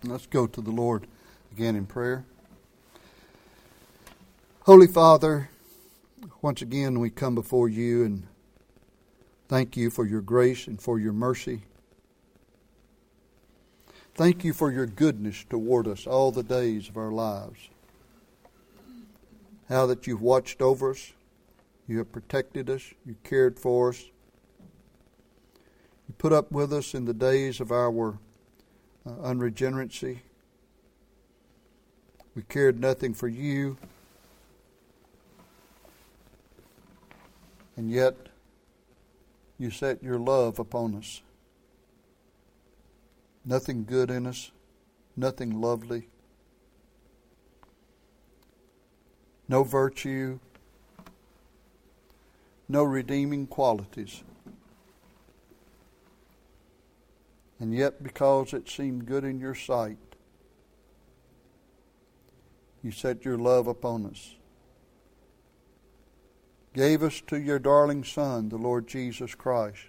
Let's go to the Lord again in prayer. Holy Father, once again we come before you and thank you for your grace and for your mercy. Thank you for your goodness toward us all the days of our lives. How that you've watched over us, you have protected us, you cared for us. You put up with us in the days of our unregeneracy. We cared nothing for you. And yet, you set your love upon us. Nothing good in us, nothing lovely, no virtue, no redeeming qualities. And yet, because it seemed good in your sight, you set your love upon us. Gave us to your darling Son, the Lord Jesus Christ.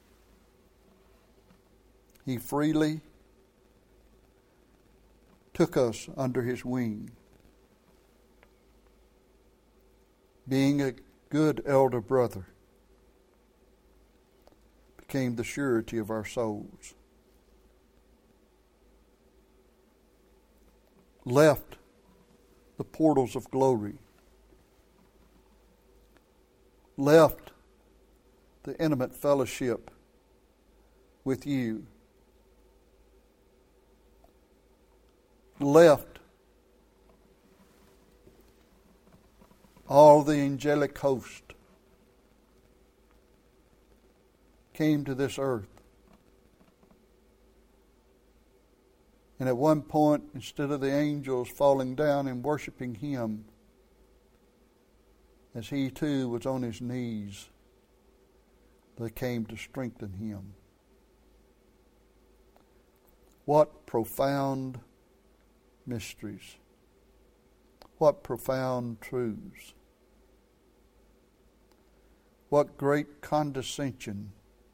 He freely took us under His wing. Being a good elder brother, became the surety of our souls. Left the portals of glory. Left the intimate fellowship with you. Left all the angelic host. Came to this earth. And at one point, instead of the angels falling down and worshiping Him, as He too was on His knees, they came to strengthen Him. What profound mysteries. What profound truths. What great condescension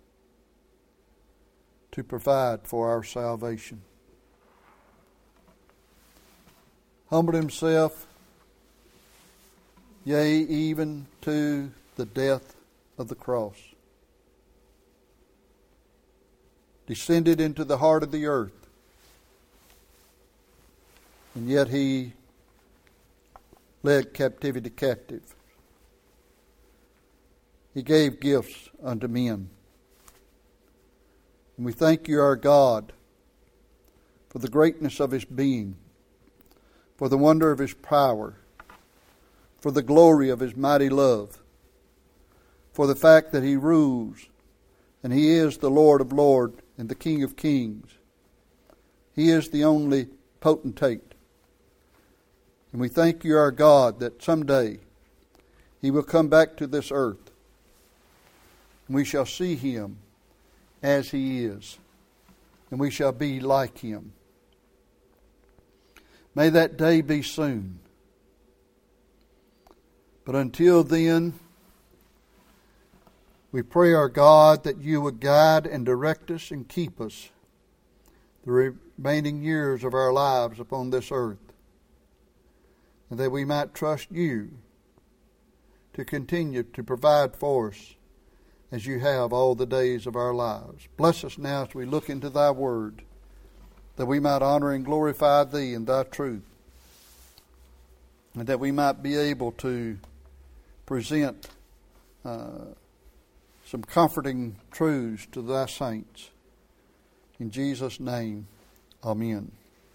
to provide for our salvation. Humbled Himself, yea, even to the death of the cross. Descended into the heart of the earth. And yet He led captivity captive. He gave gifts unto men. And we thank you, our God, for the greatness of His being, for the wonder of His power, for the glory of His mighty love, for the fact that He rules and He is the Lord of lords and the King of kings. He is the only potentate. And we thank you, our God, that someday He will come back to this earth and we shall see Him as He is, and we shall be like Him. May that day be soon. But until then, we pray, our God, that you would guide and direct us and keep us the remaining years of our lives upon this earth, and that we might trust you to continue to provide for us as you have all the days of our lives. Bless us now as we look into thy word, that we might honor and glorify thee in thy truth, and that we might be able to present some comforting truths to thy saints. In Jesus' name, amen.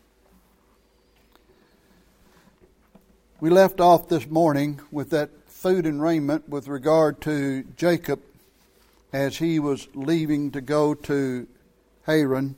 We left off this morning with that food and raiment with regard to Jacob as he was leaving to go to Haran.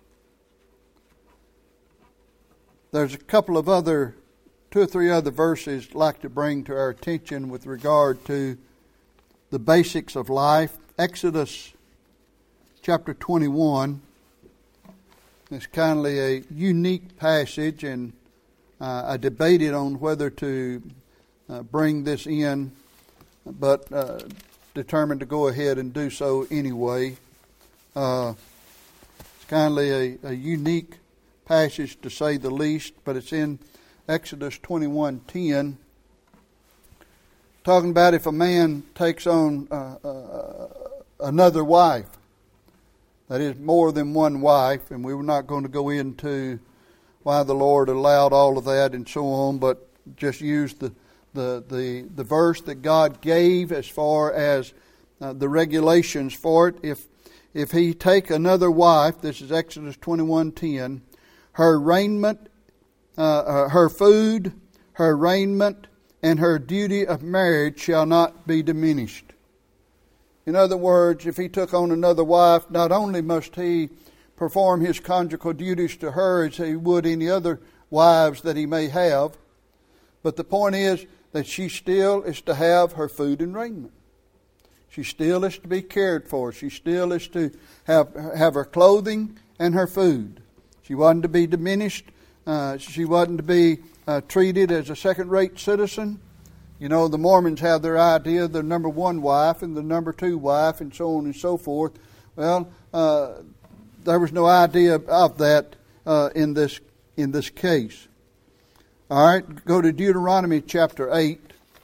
There's a couple of two or three other verses I'd like to bring to our attention with regard to the basics of life. Exodus chapter 21 is kindly a unique passage, and I debated on whether to bring this in, but determined to go ahead and do so anyway. It's kindly a unique passage to say the least, but it's in Exodus 21:10, talking about if a man takes on another wife, that is more than one wife, and we were not going to go into why the Lord allowed all of that and so on, but just use the verse that God gave as far as the regulations for it. If he take another wife, this is Exodus 21:10, her raiment, her food, her raiment, and her duty of marriage shall not be diminished. In other words, if he took on another wife, not only must he perform his conjugal duties to her as he would any other wives that he may have, but the point is that she still is to have her food and raiment. She still is to be cared for. She still is to have her clothing and her food. She wasn't to be diminished. She wasn't to be treated as a second-rate citizen. You know, the Mormons have their idea of the number one wife and the number two wife and so on and so forth. Well, there was no idea of that in this case. All right, go to Deuteronomy chapter 8.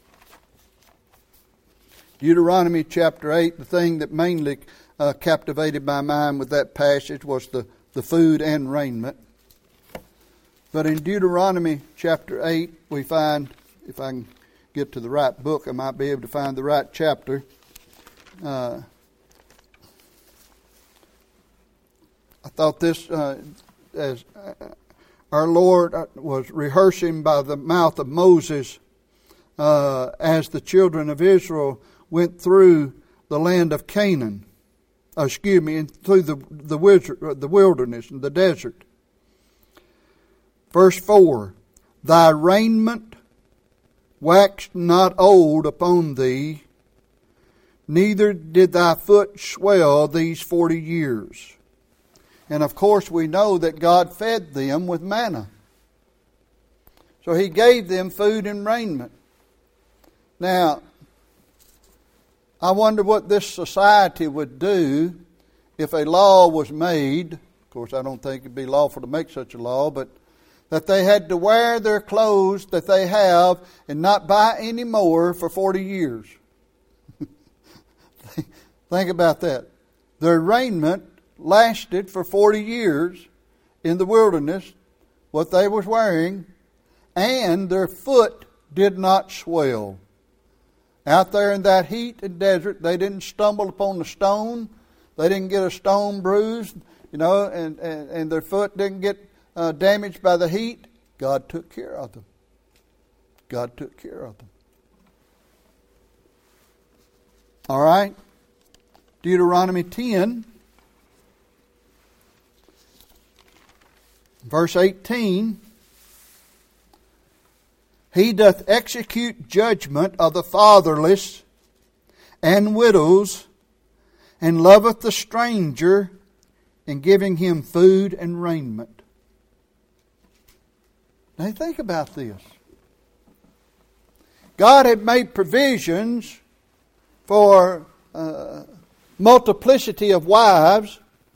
Deuteronomy chapter 8, the thing that mainly captivated my mind with that passage was the food and raiment. But in Deuteronomy chapter 8, we find, if I can get to the right book, I might be able to find the right chapter. I thought this, as our Lord was rehearsing by the mouth of Moses as the children of Israel went through the land of Canaan, through the wilderness and the desert. Verse 4, thy raiment waxed not old upon thee, neither did thy foot swell these 40 years. And of course we know that God fed them with manna. So He gave them food and raiment. Now, I wonder what this society would do if a law was made. Of course, I don't think it'd be lawful to make such a law, but that they had to wear their clothes that they have and not buy any more for 40 years. Think about that. Their raiment lasted for 40 years in the wilderness, what they was wearing, and their foot did not swell. Out there in that heat and desert, they didn't stumble upon the stone. They didn't get a stone bruise, and their foot didn't get damaged by the heat. God took care of them. God took care of them. All right. Deuteronomy 10, verse 18. He doth execute judgment of the fatherless and widows, and loveth the stranger, in giving him food and raiment. Now think about this. God had made provisions for multiplicity of wives.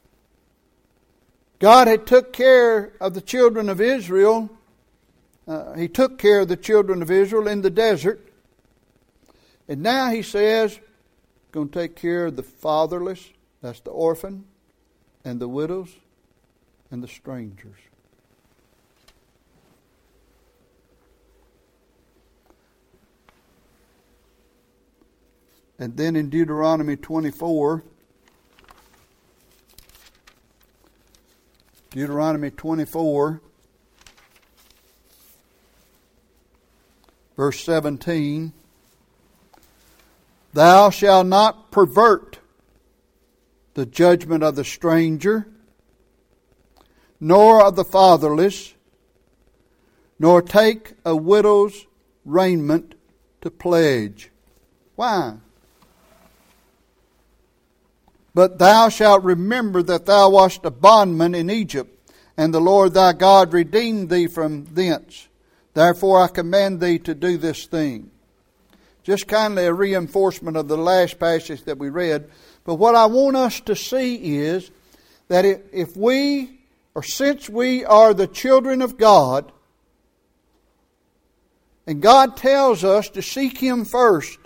God had took care of the children of Israel. He took care of the children of Israel in the desert. And now He says, going to take care of the fatherless, that's the orphan, and the widows, and the strangers. And then in Deuteronomy 24, verse 17, thou shalt not pervert the judgment of the stranger, nor of the fatherless, nor take a widow's raiment to pledge. Why? But thou shalt remember that thou wast a bondman in Egypt, and the Lord thy God redeemed thee from thence. Therefore I command thee to do this thing. Just kindly a reinforcement of the last passage that we read. But what I want us to see is that if we or since we are the children of God, and God tells us to seek Him first,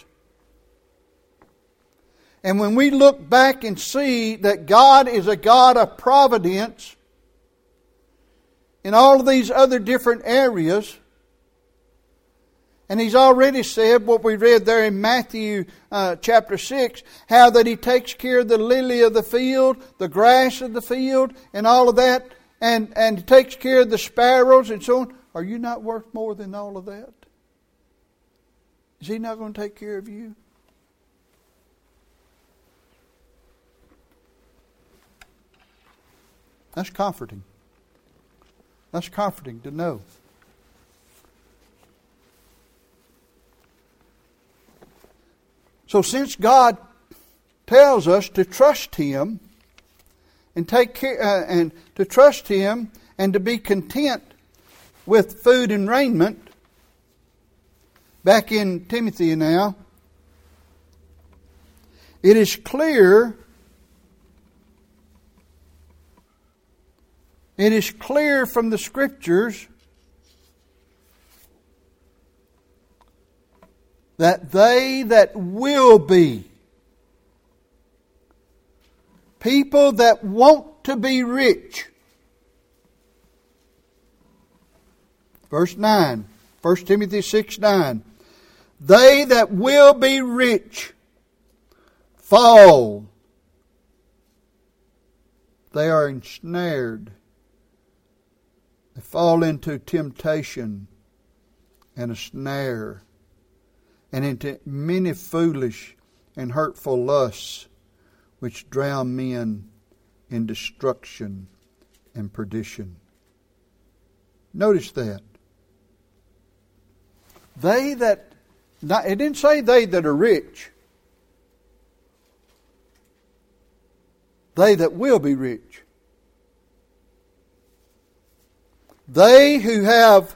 and when we look back and see that God is a God of providence in all of these other different areas, and He's already said what we read there in Matthew chapter 6, how that He takes care of the lily of the field, the grass of the field, and all of that, and He takes care of the sparrows and so on. Are you not worth more than all of that? Is He not going to take care of you? That's comforting. That's comforting to know. So since God tells us to trust Him and take care and to trust Him and to be content with food and raiment, back in Timothy now, it is clear from the Scriptures that they that will be, people that want to be rich. Verse 9, 1 Timothy 6:9. They that will be rich fall. They are ensnared. They fall into temptation and a snare, and into many foolish and hurtful lusts, which drown men in destruction and perdition. Notice that. They that, it didn't say they that are rich. They that will be rich. They who have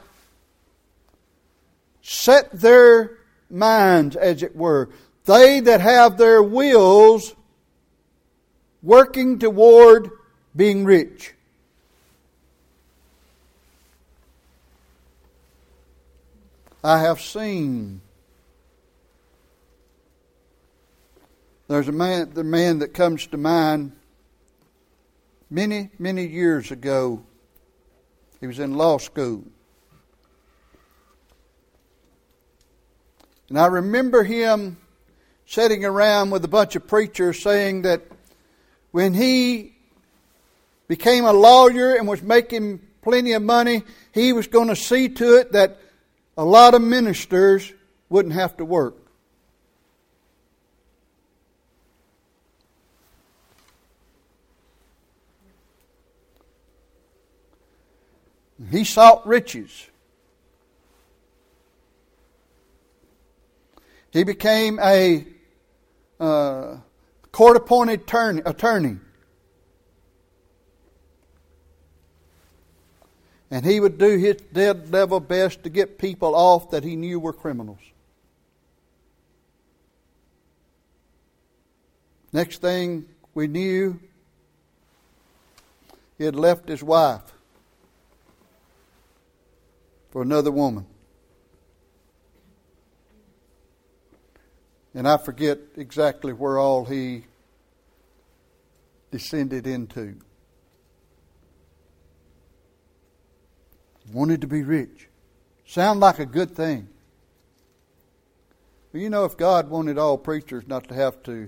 set their minds, as it were. They that have their wills working toward being rich. I have seen. There's the man that comes to mind many, many years ago. He was in law school. And I remember him sitting around with a bunch of preachers saying that when he became a lawyer and was making plenty of money, he was going to see to it that a lot of ministers wouldn't have to work. He sought riches. He became a court-appointed attorney. And he would do his dead level best to get people off that he knew were criminals. Next thing we knew, he had left his wife for another woman. And I forget exactly where all he descended into. Wanted to be rich. Sound like a good thing. Well, you know, if God wanted all preachers not to have to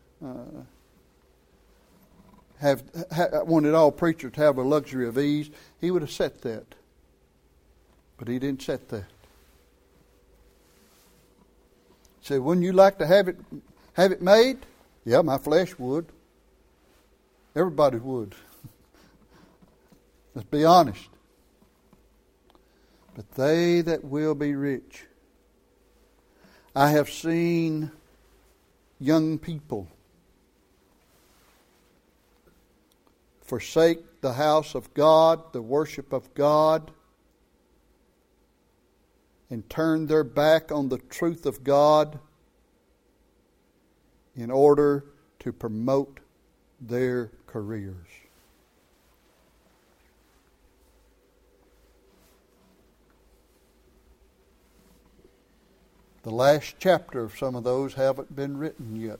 wanted all preachers to have a luxury of ease, He would have set that. But He didn't set that. He said, wouldn't you like to have it made? Yeah, my flesh would. Everybody would. Let's be honest. But they that will be rich. I have seen young people forsake the house of God, the worship of God, and turn their back on the truth of God in order to promote their careers. The last chapter of some of those haven't been written yet.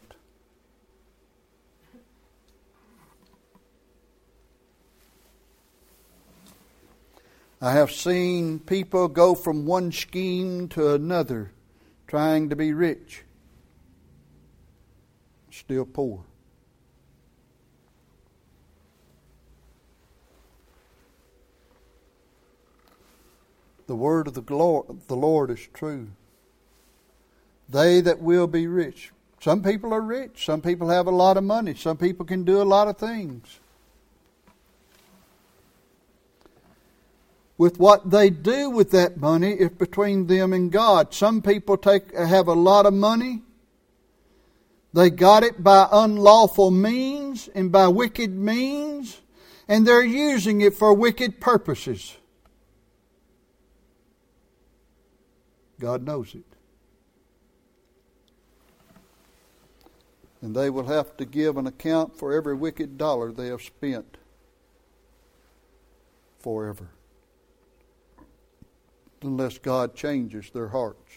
I have seen people go from one scheme to another trying to be rich, still poor. The word of the Lord is true. They that will be rich. Some people are rich. Some people have a lot of money. Some people can do a lot of things. With what they do with that money is between them and God. Some people have a lot of money. They got it by unlawful means and by wicked means, and they're using it for wicked purposes. God knows it. And they will have to give an account for every wicked dollar they have spent forever, unless God changes their hearts.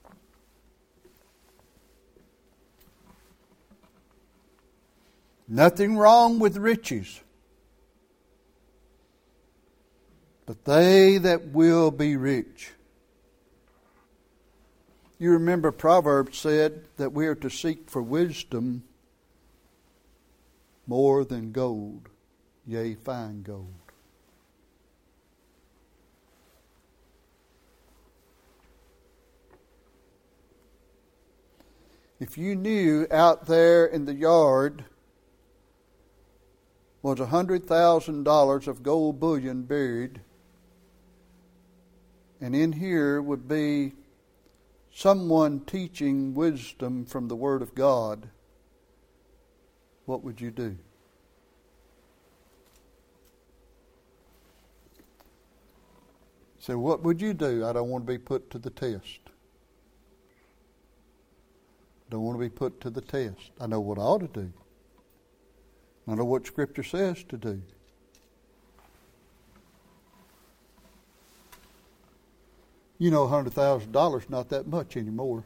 Nothing wrong with riches, but they that will be rich. You remember Proverbs said that we are to seek for wisdom more than gold, yea, fine gold. If you knew out there in the yard was $100,000 of gold bullion buried, and in here would be someone teaching wisdom from the Word of God, what would you do? So what would you do? I don't want to be put to the test. Don't want to be put to the test. I know what I ought to do. I know what Scripture says to do. You know, $100,000 is not that much anymore.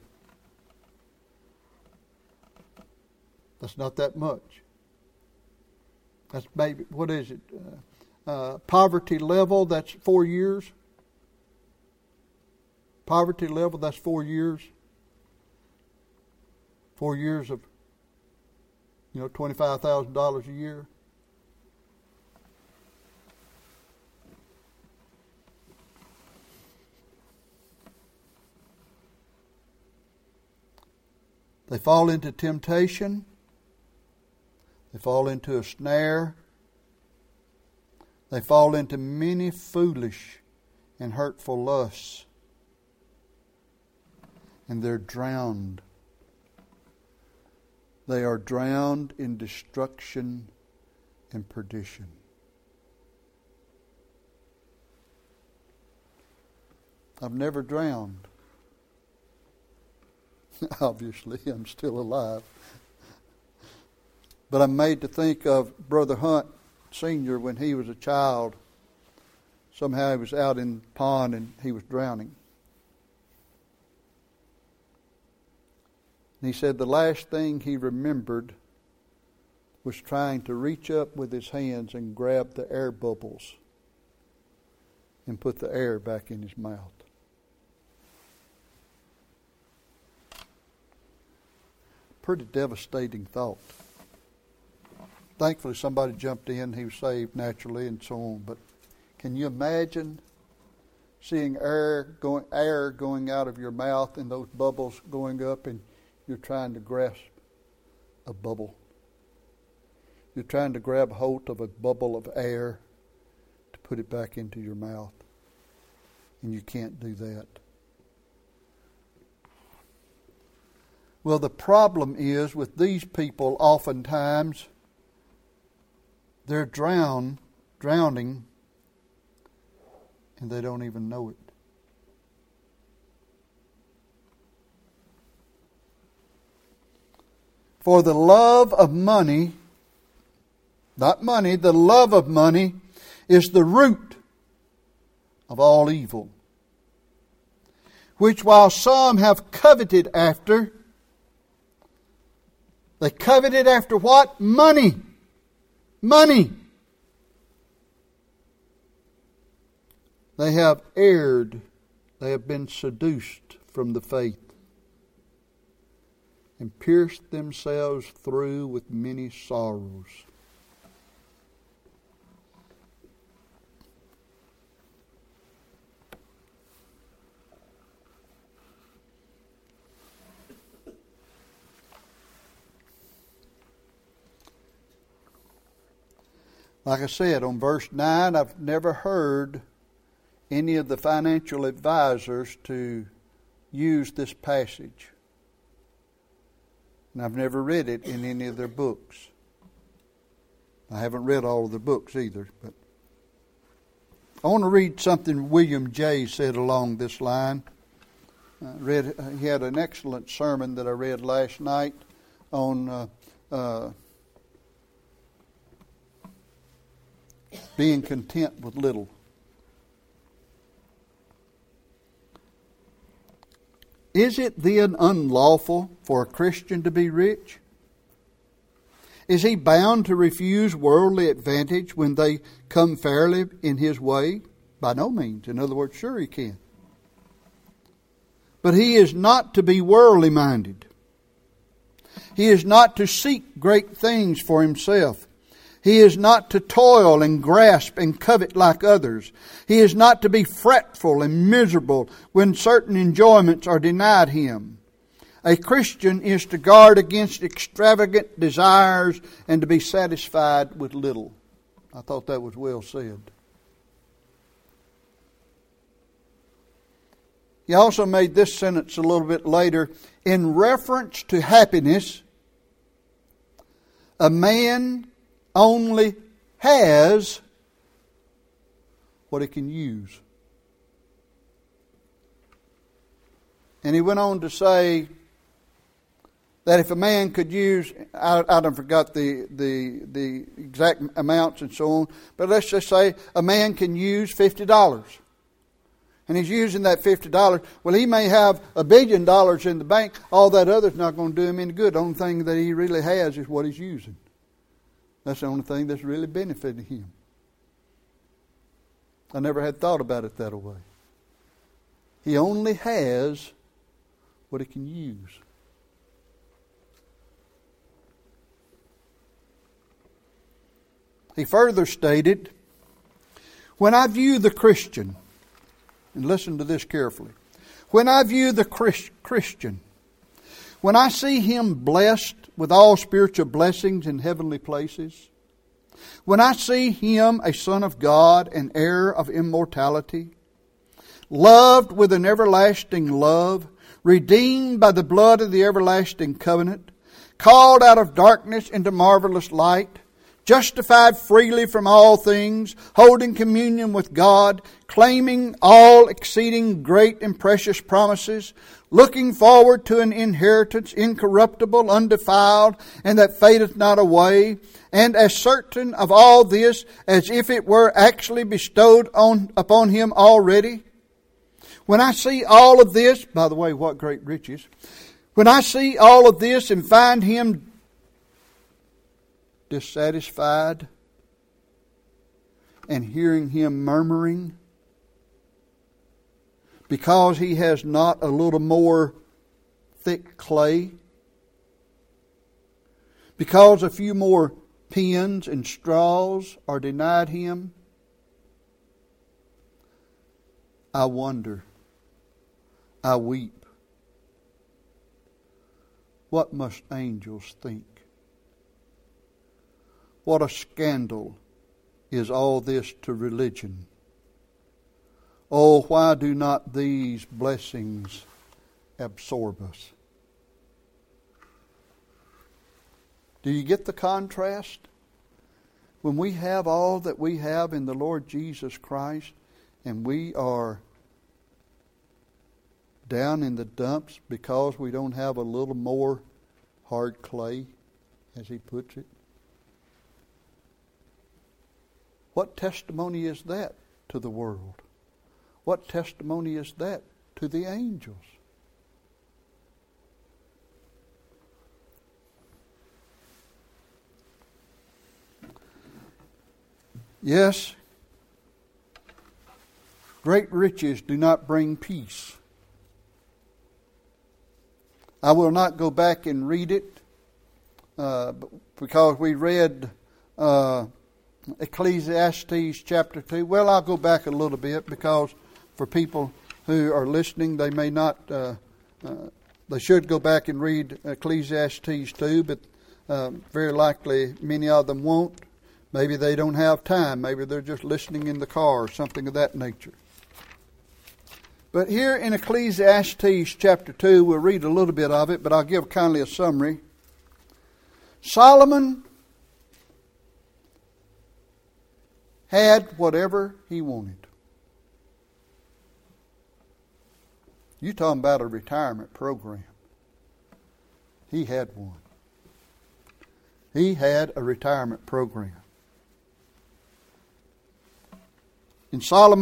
That's not that much. That's maybe, what is it? Poverty level, that's 4 years. Poverty level, that's 4 years. 4 years of, $25,000 a year. They fall into temptation. They fall into a snare. They fall into many foolish and hurtful lusts. And they're drowned. They are drowned in destruction and perdition. I've never drowned. Obviously, I'm still alive. But I'm made to think of Brother Hunt Sr. when he was a child. Somehow he was out in the pond and he was drowning. And he said the last thing he remembered was trying to reach up with his hands and grab the air bubbles and put the air back in his mouth. Pretty devastating thought. Thankfully somebody jumped in, he was saved naturally and so on. But can you imagine seeing air going out of your mouth and those bubbles going up, and you're trying to grasp a bubble? You're trying to grab hold of a bubble of air to put it back into your mouth. And you can't do that. Well, the problem is with these people, oftentimes, they're drowning, and they don't even know it. For the love of money, not money, the love of money is the root of all evil, which while some have coveted after, they coveted after what? Money. Money. They have erred. They have been seduced from the faith and pierced themselves through with many sorrows. Like I said, on verse 9, I've never heard any of the financial advisors to use this passage. And I've never read it in any of their books. I haven't read all of their books either. But I want to read something William Jay said along this line. He had an excellent sermon that I read last night on being content with little. Is it then unlawful for a Christian to be rich? Is he bound to refuse worldly advantage when they come fairly in his way? By no means. In other words, sure he can. But he is not to be worldly minded. He is not to seek great things for himself. He is not to toil and grasp and covet like others. He is not to be fretful and miserable when certain enjoyments are denied him. A Christian is to guard against extravagant desires and to be satisfied with little. I thought that was well said. He also made this sentence a little bit later. In reference to happiness, a man only has what he can use. And he went on to say that if a man could use, I don't forgot the exact amounts and so on, but let's just say a man can use $50. And he's using that $50. Well, he may have $1 billion in the bank. All that other's not going to do him any good. The only thing that he really has is what he's using. That's the only thing that's really benefiting him. I never had thought about it that way. He only has what he can use. He further stated, when I view the Christian, and listen to this carefully, when I view the Christian, when I see him blessed with all spiritual blessings in heavenly places, when I see him a son of God and heir of immortality, loved with an everlasting love, redeemed by the blood of the everlasting covenant, called out of darkness into marvelous light, justified freely from all things, holding communion with God, claiming all exceeding great and precious promises, looking forward to an inheritance incorruptible, undefiled, and that fadeth not away, and as certain of all this as if it were actually bestowed upon him already. When I see all of this, by the way, what great riches. When I see all of this and find him dissatisfied and hearing him murmuring because he has not a little more thick clay, because a few more pins and straws are denied him, I wonder, I weep. What must angels think? What a scandal is all this to religion. Oh, why do not these blessings absorb us? Do you get the contrast? When we have all that we have in the Lord Jesus Christ and we are down in the dumps because we don't have a little more hard clay, as he puts it. What testimony is that to the world? What testimony is that to the angels. Yes, great riches do not bring peace. I will not go back and read it because we read Ecclesiastes chapter 2. Well, I'll go back a little bit because for people who are listening, they may not, they should go back and read Ecclesiastes 2, but very likely many of them won't. Maybe they don't have time. Maybe they're just listening in the car or something of that nature. But here in Ecclesiastes chapter 2, we'll read a little bit of it, but I'll give kindly a summary. Solomon had whatever he wanted. You're talking about a retirement program. He had one. He had a retirement program. In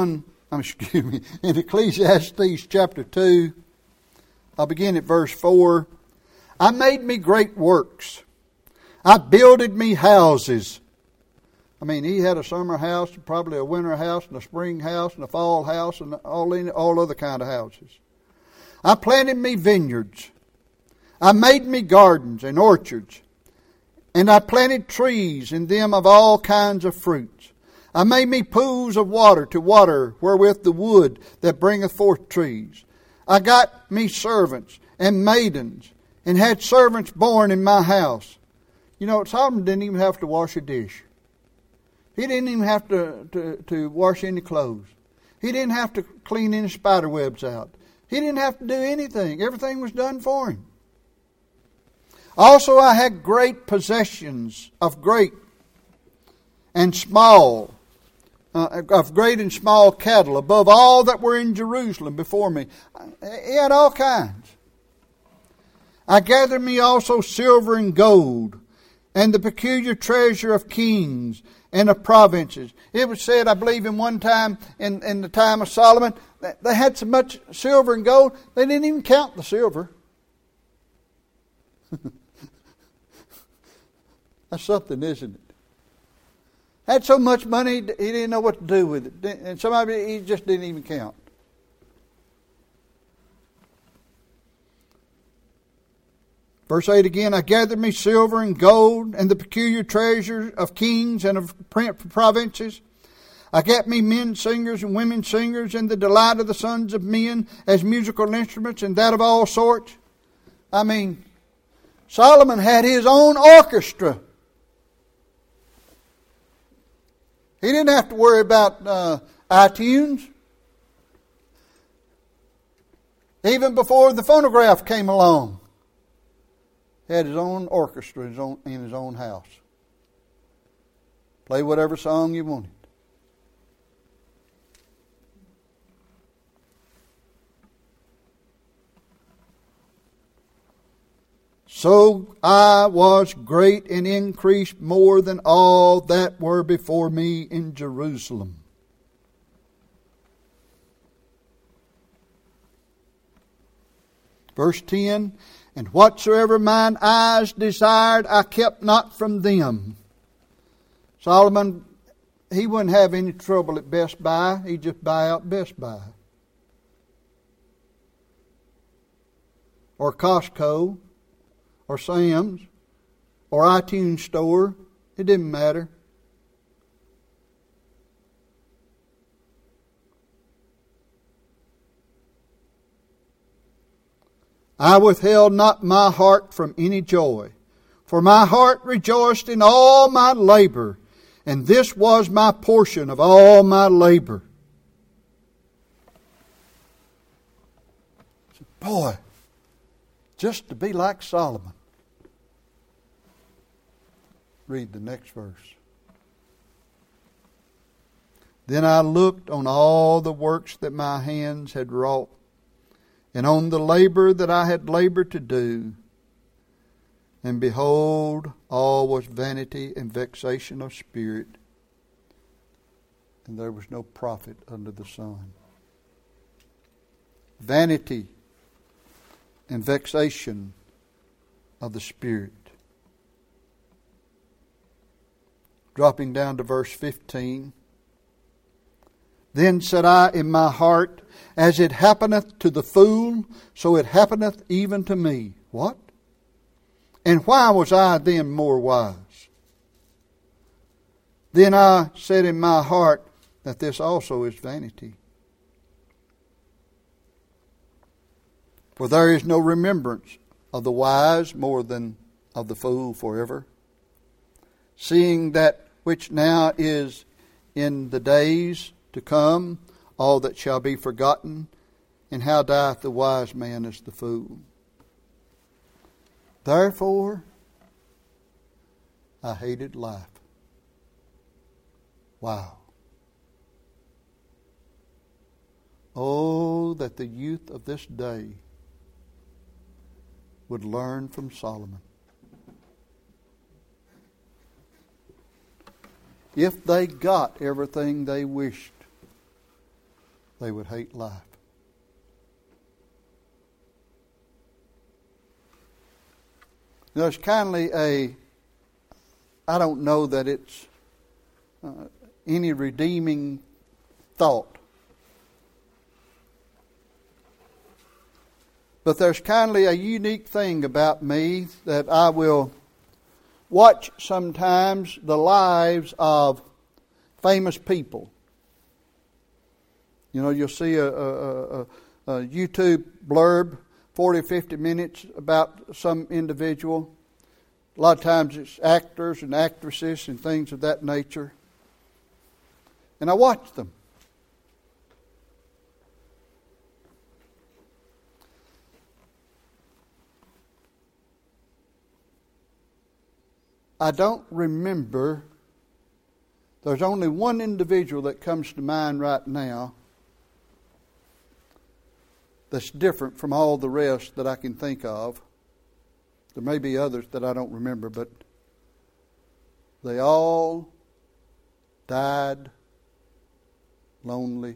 in Ecclesiastes chapter 2, I'll begin at verse 4. I made me great works. I builded me houses. I mean, he had a summer house, probably a winter house, and a spring house, and a fall house, and all other kind of houses. I planted me vineyards. I made me gardens and orchards. And I planted trees in them of all kinds of fruits. I made me pools of water to water wherewith the wood that bringeth forth trees. I got me servants and maidens, and had servants born in my house. You know, Solomon didn't even have to wash a dish. He didn't even have to wash any clothes. He didn't have to clean any spider webs out. He didn't have to do anything. Everything was done for him. Also I had great possessions of great and small cattle, above all that were in Jerusalem before me. He had all kinds. I gathered me also silver and gold, and the peculiar treasure of kings and of provinces. It was said, I believe, in one time, in the time of Solomon, that they had so much silver and gold, they didn't even count the silver. That's something, isn't it? Had so much money, he didn't know what to do with it. And some of it, he just didn't even count. Verse 8 again, I gathered me silver and gold and the peculiar treasure of kings and of provinces. I got me men singers and women singers and the delight of the sons of men as musical instruments and that of all sorts. I mean, Solomon had his own orchestra. He didn't have to worry about iTunes. Even before the phonograph came along, he had his own orchestra in his own house. Play whatever song you wanted. So I was great and increased more than all that were before me in Jerusalem. Verse 10, and whatsoever mine eyes desired, I kept not from them. Solomon, he wouldn't have any trouble at Best Buy. He'd just buy out Best Buy. Or Costco. Or Sam's, or iTunes Store. It didn't matter. I withheld not my heart from any joy, for my heart rejoiced in all my labor, and this was my portion of all my labor. Boy, just to be like Solomon. Read the next verse. Then I looked on all the works that my hands had wrought, and on the labor that I had labored to do. And behold, all was vanity and vexation of spirit, and there was no profit under the sun. vanity and vexation of the Spirit. Dropping down to verse 15. Then said I in my heart, as it happeneth to the fool, so it happeneth even to me. What? And why was I then more wise? Then I said in my heart that this also is vanity. For there is no remembrance of the wise more than of the fool forever. Seeing that which now is in the days to come, all that shall be forgotten, and how dieth the wise man as the fool. Therefore, I hated life. Wow. Oh, that the youth of this day would learn from Solomon. If they got everything they wished, they would hate life. There's kindly I don't know that it's any redeeming thought. But there's kindly a unique thing about me that I will watch sometimes the lives of famous people. You know, you'll see a YouTube blurb, 40 or 50 minutes about some individual. A lot of times it's actors and actresses and things of that nature. And I watch them. I don't remember. There's only one individual that comes to mind right now that's different from all the rest that I can think of. There may be others that I don't remember, but they all died lonely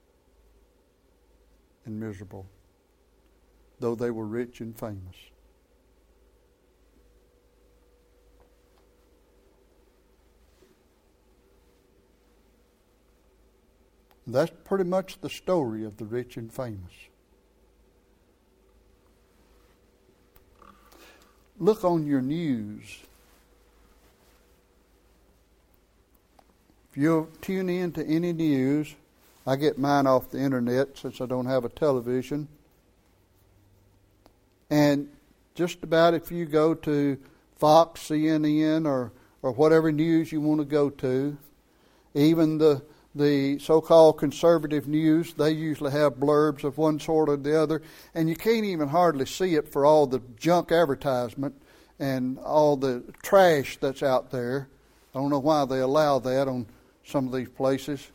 and miserable, though they were rich and famous. That's pretty much the story of the rich and famous. Look on your news. If you'll tune in to any news, I get mine off the internet since I don't have a television. And just about if you go to Fox, CNN, or whatever news you want to go to, even the so-called conservative news, they usually have blurbs of one sort or the other, and you can't even hardly see it for all the junk advertisement and all the trash that's out there. I don't know why they allow that on some of these places.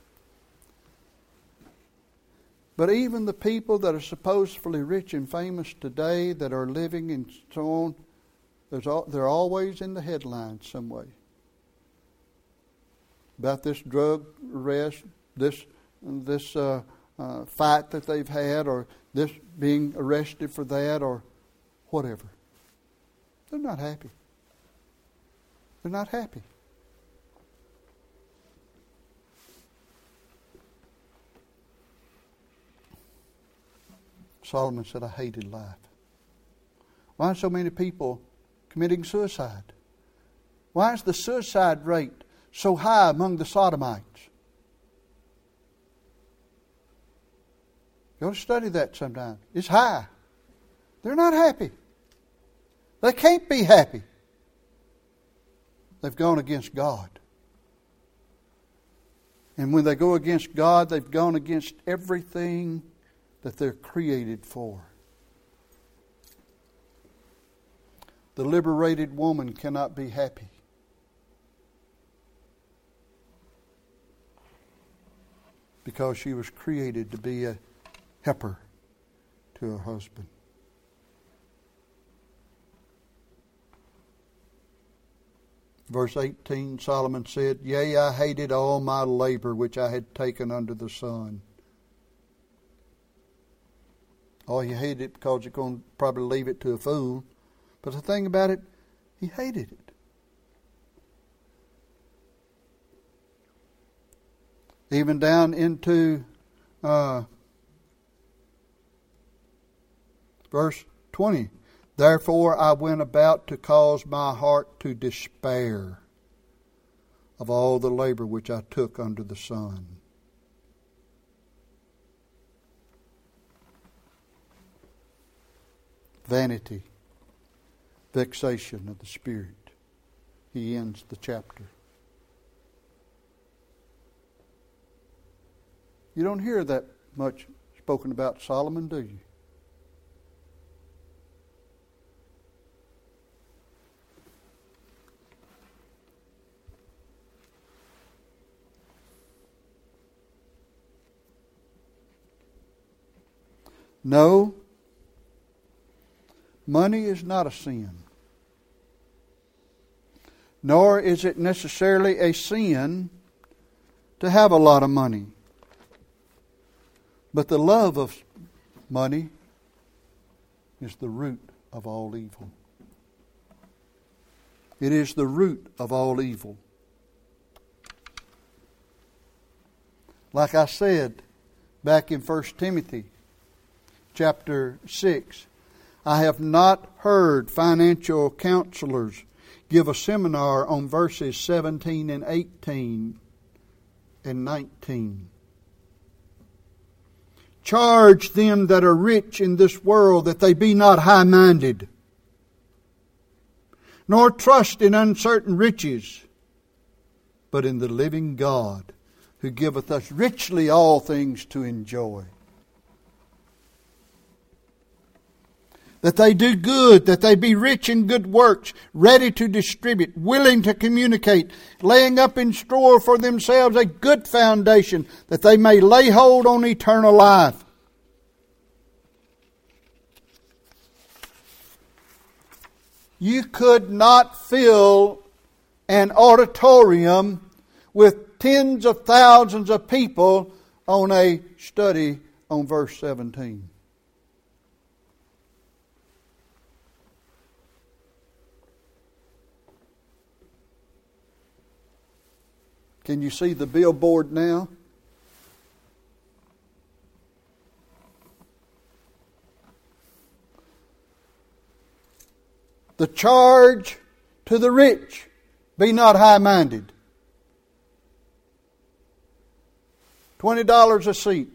But even the people that are supposedly rich and famous today that are living and so on, they're always in the headlines some way. About this drug arrest, this fight that they've had, or this being arrested for that, or whatever. They're not happy. They're not happy. Solomon said, I hated life. Why are so many people committing suicide? Why is the suicide rate so high among the Sodomites? You ought to study that sometime. It's high. They're not happy. They can't be happy. They've gone against God. And when they go against God, they've gone against everything that they're created for. The liberated woman cannot be happy. Because she was created to be a helper to her husband. Verse 18, Solomon said, Yea, I hated all my labor which I had taken under the sun. Oh, he hated it because you're going to probably leave it to a fool. But the thing about it, he hated it. Even down into verse 20. Therefore I went about to cause my heart to despair of all the labor which I took under the sun. Vanity, vexation of the spirit. He ends the chapter. You don't hear that much spoken about Solomon, do you? No, money is not a sin. Nor is it necessarily a sin to have a lot of money. But the love of money is the root of all evil. It is the root of all evil. Like I said back in 1 Timothy chapter 6, I have not heard financial counselors give a seminar on verses 17 and 18 and 19. Charge them that are rich in this world that they be not high-minded, nor trust in uncertain riches, but in the living God, who giveth us richly all things to enjoy. That they do good, that they be rich in good works, ready to distribute, willing to communicate, laying up in store for themselves a good foundation, that they may lay hold on eternal life. You could not fill an auditorium with tens of thousands of people on a study on verse 17. Can you see the billboard now? The charge to the rich, be not high-minded. $20 a seat.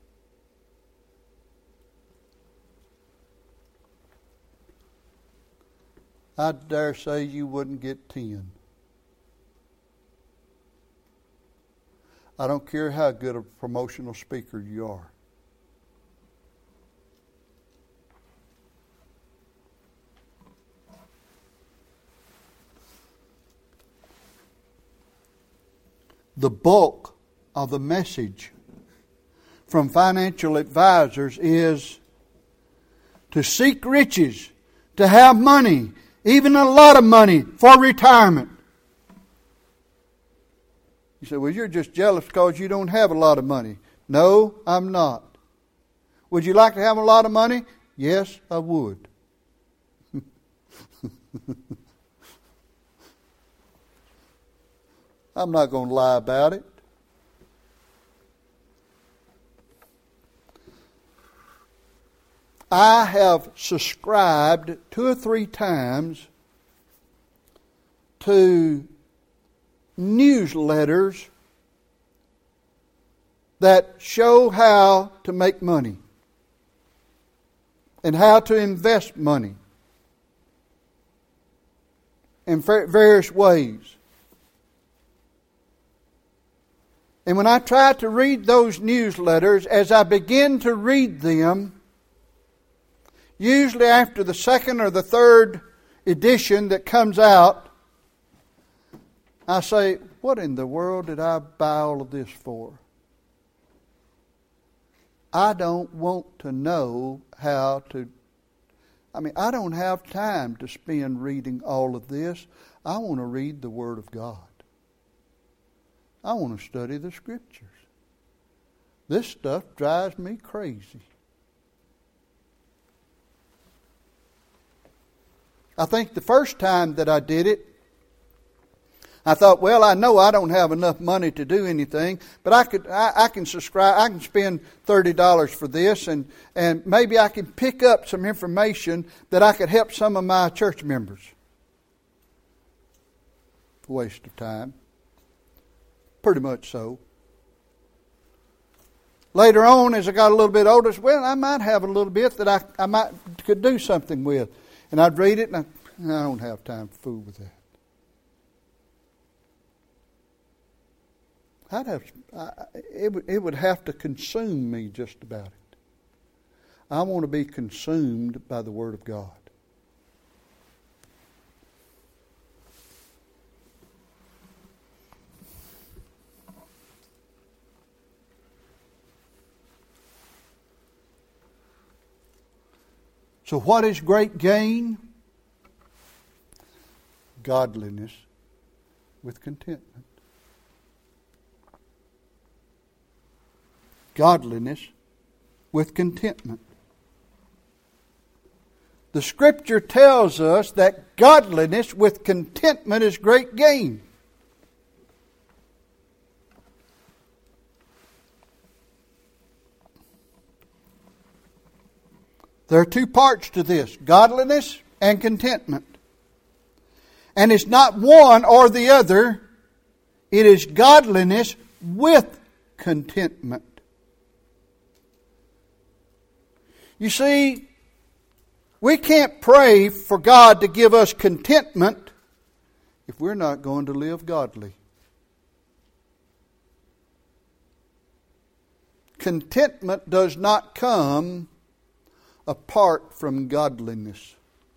I dare say you wouldn't get 10. I don't care how good a promotional speaker you are. The bulk of the message from financial advisors is to seek riches, to have money, even a lot of money for retirement. You say, well, you're just jealous because you don't have a lot of money. No, I'm not. Would you like to have a lot of money? Yes, I would. I'm not going to lie about it. I have subscribed 2 or 3 times to newsletters that show how to make money and how to invest money in various ways. And when I try to read those newsletters, as I begin to read them, usually after the second or the third edition that comes out, I say, what in the world did I buy all of this for? I don't want to know how to... I don't have time to spend reading all of this. I want to read the Word of God. I want to study the Scriptures. This stuff drives me crazy. I think the first time that I did it, I thought, well, I know I don't have enough money to do anything, but I can subscribe. I can spend $30 for this, and maybe I can pick up some information that I could help some of my church members. Waste of time. Pretty much so. Later on, as I got a little bit older, I said, well, I might have a little bit that I could do something with. And I'd read it, and I don't have time to fool with that. It would have to consume me just about it. I want to be consumed by the Word of God. So what is great gain? Godliness with contentment. Godliness with contentment. The Scripture tells us that godliness with contentment is great gain. There are two parts to this, godliness and contentment. And it's not one or the other. It is godliness with contentment. You see, we can't pray for God to give us contentment if we're not going to live godly. Contentment does not come apart from godliness.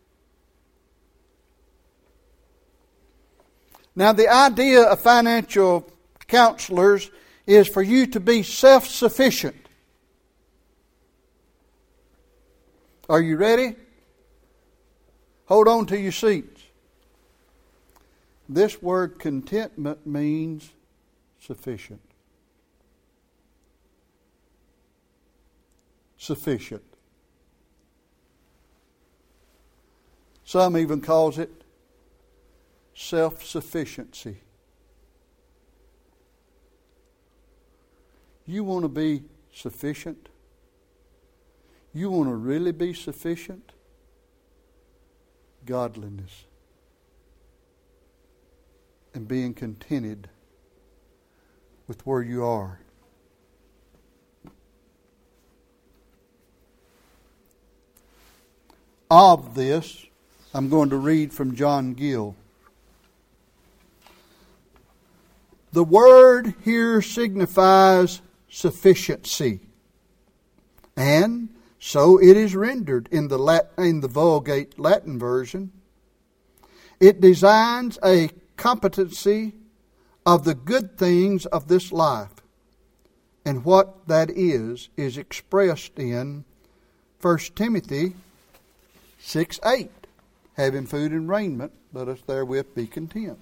Now, the idea of financial counselors is for you to be self-sufficient. Are you ready? Hold on to your seats. This word contentment means sufficient. Sufficient. Some even calls it self-sufficiency. You want to be sufficient? You want to really be sufficient? Godliness. And being contented with where you are. Of this, I'm going to read from John Gill. The word here signifies sufficiency. And so it is rendered in the Vulgate Latin version. It designs a competency of the good things of this life. And what that is expressed in 1 Timothy 6:8. Having food and raiment, let us therewith be content.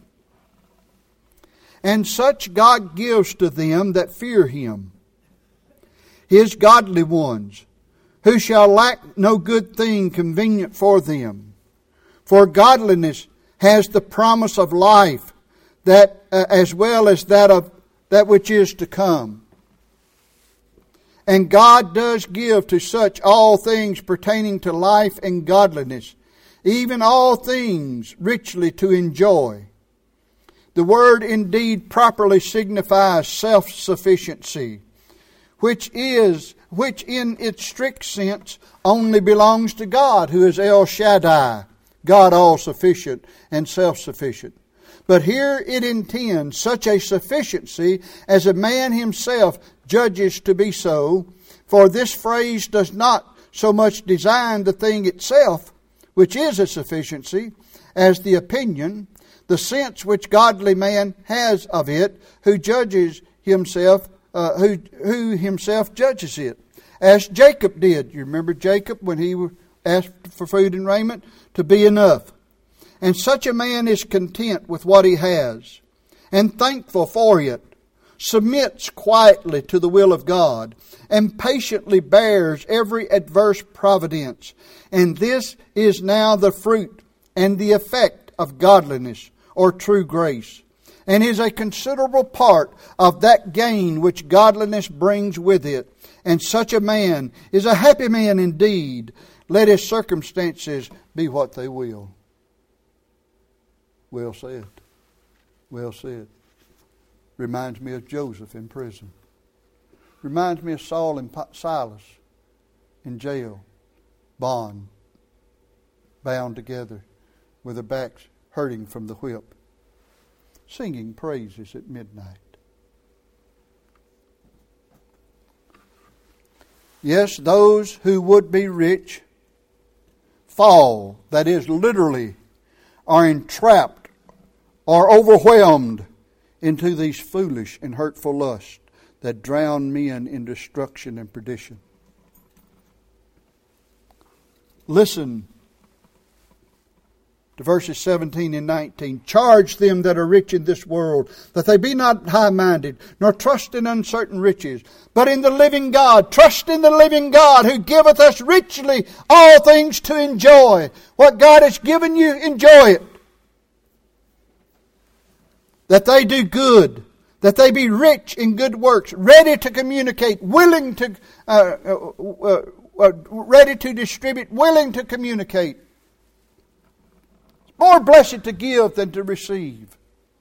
And such God gives to them that fear Him, His godly ones, who shall lack no good thing convenient for them. For godliness has the promise of life, that as well as that of that which is to come. And God does give to such all things pertaining to life and godliness, even all things richly to enjoy. The word indeed properly signifies self-sufficiency, which in its strict sense only belongs to God, who is El Shaddai, God all-sufficient and self-sufficient. But here it intends such a sufficiency as a man himself judges to be so, for this phrase does not so much design the thing itself, which is a sufficiency, as the opinion, the sense which godly man has of it, who judges himself, who himself judges it, as Jacob did. You remember Jacob when he asked for food and raiment? To be enough. And such a man is content with what he has, and thankful for it, submits quietly to the will of God, and patiently bears every adverse providence. And this is now the fruit and the effect of godliness or true grace, and is a considerable part of that gain which godliness brings with it. And such a man is a happy man indeed, let his circumstances be what they will. Well said. Well said. Reminds me of Joseph in prison. Reminds me of Saul and Silas in jail, bound together with their backs hurting from the whip, singing praises at midnight. Yes, those who would be rich fall, that is, literally, are entrapped or overwhelmed into these foolish and hurtful lusts that drown men in destruction and perdition. Listen to verses 17 and 19. Charge them that are rich in this world, that they be not high-minded, nor trust in uncertain riches, but in the living God. Trust in the living God, who giveth us richly all things to enjoy. What God has given you, enjoy it. That they do good, that they be rich in good works, ready to communicate, willing to ready to distribute, willing to communicate. It's more blessed to give than to receive.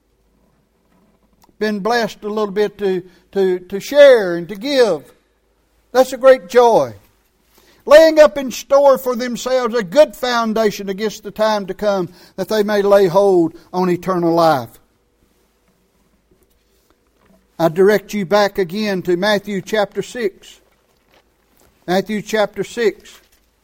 Been blessed a little bit to share and to give. That's a great joy. Laying up in store for themselves a good foundation against the time to come, that they may lay hold on eternal life. I direct you back again to Matthew chapter 6. Matthew chapter 6.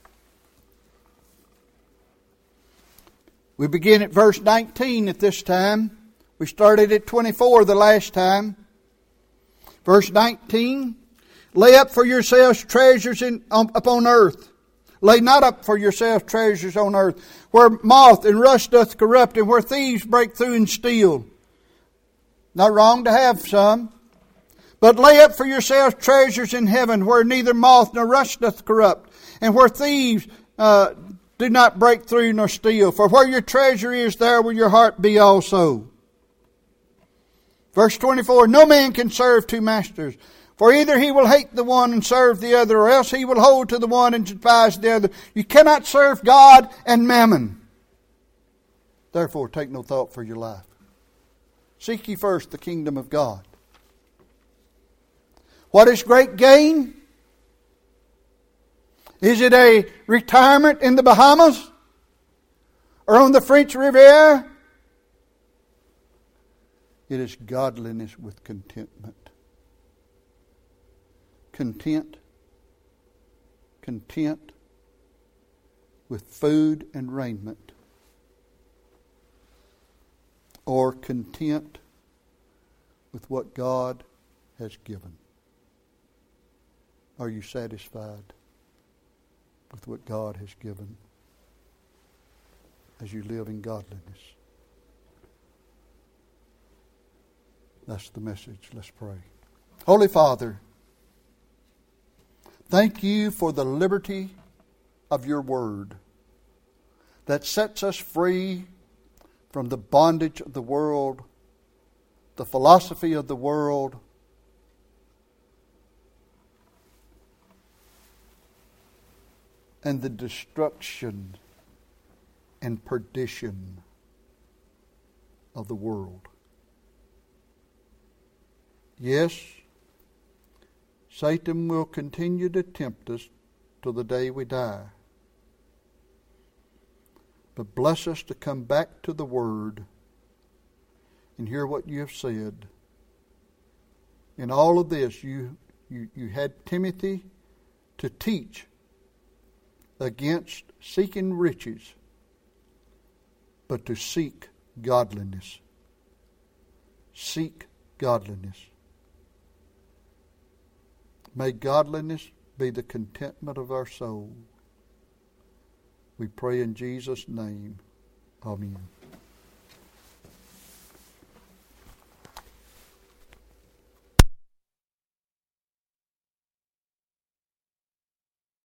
We begin at verse 19 at this time. We started at 24 the last time. Verse 19. Lay up for yourselves treasures upon earth. Lay not up for yourselves treasures on earth, where moth and rust doth corrupt, and where thieves break through and steal. Not wrong to have some. But lay up for yourselves treasures in heaven, where neither moth nor rust doth corrupt, and where thieves do not break through nor steal. For where your treasure is, there will your heart be also. Verse 24, no man can serve two masters, for either he will hate the one and serve the other, or else he will hold to the one and despise the other. You cannot serve God and mammon. Therefore, take no thought for your life. Seek ye first the kingdom of God. What is great gain? Is it a retirement in the Bahamas? Or on the French Riviera? It is godliness with contentment. Content with food and raiment. Or content with what God has given. Are you satisfied with what God has given as you live in godliness? That's the message. Let's pray. Holy Father, thank you for the liberty of your word that sets us free from the bondage of the world, the philosophy of the world, and the destruction and perdition of the world. Yes, Satan will continue to tempt us till the day we die. But bless us to come back to the Word and hear what you have said. In all of this, you had Timothy to teach against seeking riches, but to seek godliness. Seek godliness. May godliness be the contentment of our soul. We pray in Jesus' name. Amen.